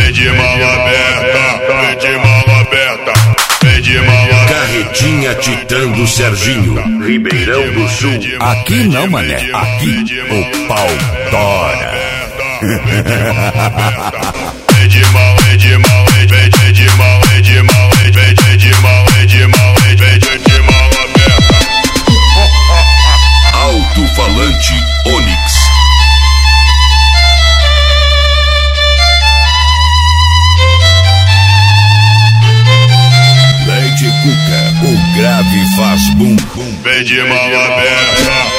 vem de mala aberta, vem de mala aberta, vem de mala aberta. Carretinha Titã do Serginho, Ribeirão do Sul. Aqui não, mané, aqui o pau tora. Vem de mala, vem de mala, vem de mala, vem de mala, vem de mala, vem de mala, vem de mala aberta. Alto-falante Onix. Leite Cuca, o grave faz bum bum. Vem de mala aberta.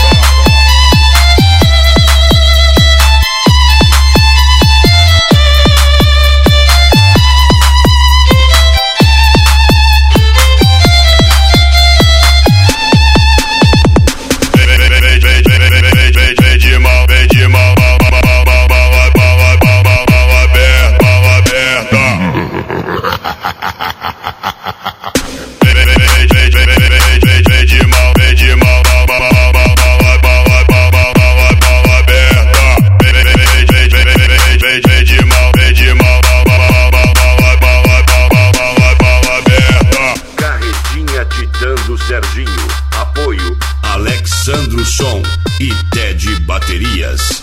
Serginho, apoio Alexandro Som e Ted Baterias.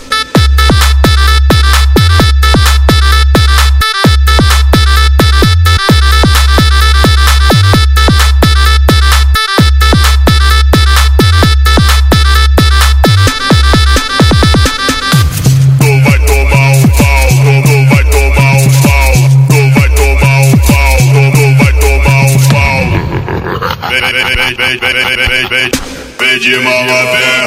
Vem de mala aberta.